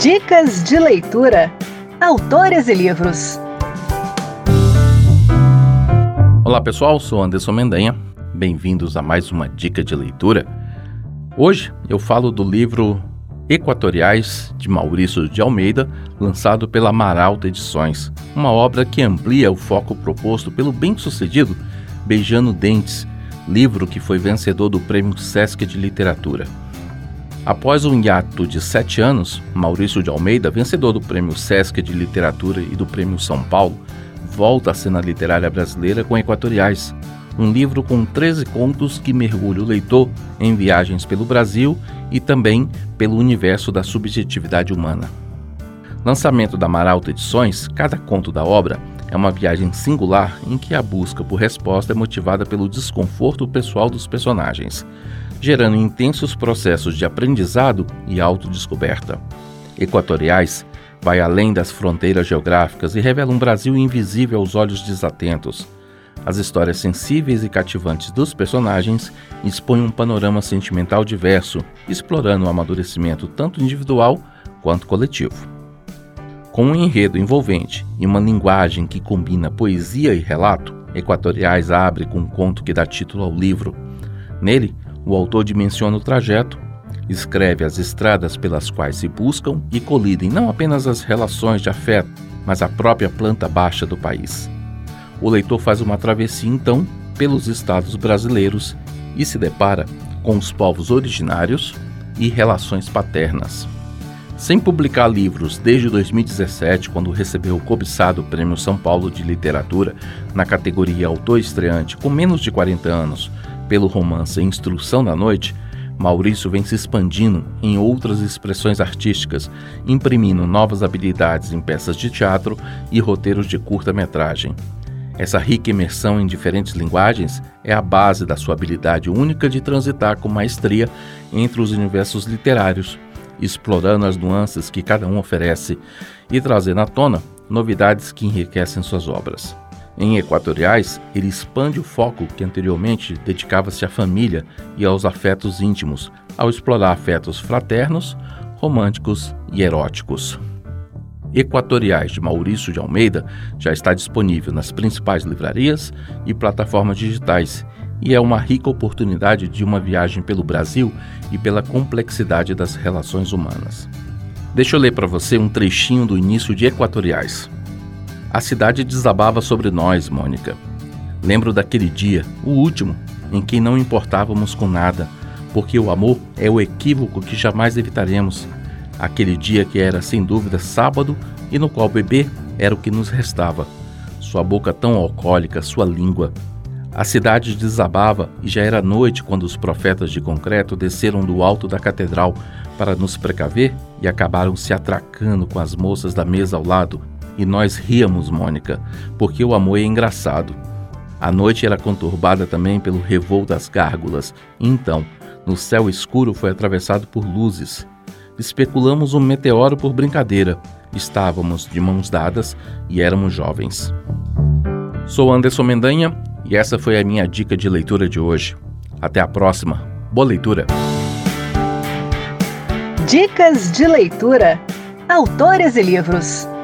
Dicas de leitura. Autores e livros. Olá pessoal, sou Anderson Mendanha. Bem-vindos a mais uma dica de leitura. Hoje eu falo do livro Equatoriais, de Maurício de Almeida, lançado pela Maralta Edições, uma obra que amplia o foco proposto pelo bem-sucedido Beijando Dentes, livro que foi vencedor do Prêmio Sesc de Literatura. Após um hiato de 7 anos, Maurício de Almeida, vencedor do Prêmio Sesc de Literatura e do Prêmio São Paulo, volta à cena literária brasileira com Equatoriais, um livro com 13 contos que mergulha o leitor em viagens pelo Brasil e também pelo universo da subjetividade humana. Lançamento da Maralta Edições, cada conto da obra é uma viagem singular em que a busca por resposta é motivada pelo desconforto pessoal dos personagens, gerando intensos processos de aprendizado e autodescoberta. Equatoriais vai além das fronteiras geográficas e revela um Brasil invisível aos olhos desatentos. As histórias sensíveis e cativantes dos personagens expõem um panorama sentimental diverso, explorando o amadurecimento tanto individual quanto coletivo. Com um enredo envolvente e uma linguagem que combina poesia e relato, Equatoriais abre com um conto que dá título ao livro. Nele, o autor dimensiona o trajeto, escreve as estradas pelas quais se buscam e colidem não apenas as relações de afeto, mas a própria planta baixa do país. O leitor faz uma travessia, então, pelos estados brasileiros e se depara com os povos originários e relações paternas. Sem publicar livros desde 2017, quando recebeu o cobiçado Prêmio São Paulo de Literatura na categoria Autor Estreante com menos de 40 anos, pelo romance Instrução da Noite, Maurício vem se expandindo em outras expressões artísticas, imprimindo novas habilidades em peças de teatro e roteiros de curta-metragem. Essa rica imersão em diferentes linguagens é a base da sua habilidade única de transitar com maestria entre os universos literários, explorando as nuances que cada um oferece e trazendo à tona novidades que enriquecem suas obras. Em Equatoriais, ele expande o foco que anteriormente dedicava-se à família e aos afetos íntimos, ao explorar afetos fraternos, românticos e eróticos. Equatoriais, de Maurício de Almeida, já está disponível nas principais livrarias e plataformas digitais e é uma rica oportunidade de uma viagem pelo Brasil e pela complexidade das relações humanas. Deixa eu ler para você um trechinho do início de Equatoriais. A cidade desabava sobre nós, Mônica. Lembro daquele dia, o último, em que não importávamos com nada, porque o amor é o equívoco que jamais evitaremos. Aquele dia que era, sem dúvida, sábado e no qual beber era o que nos restava. Sua boca tão alcoólica, sua língua. A cidade desabava e já era noite quando os profetas de concreto desceram do alto da catedral para nos precaver e acabaram se atracando com as moças da mesa ao lado. E nós ríamos, Mônica, porque o amor é engraçado. A noite era conturbada também pelo revoo das gárgulas, e então, no céu escuro foi atravessado por luzes. Especulamos um meteoro por brincadeira. Estávamos de mãos dadas e éramos jovens. Sou Anderson Mendanha e essa foi a minha dica de leitura de hoje. Até a próxima. Boa leitura! Dicas de leitura. Autores e livros.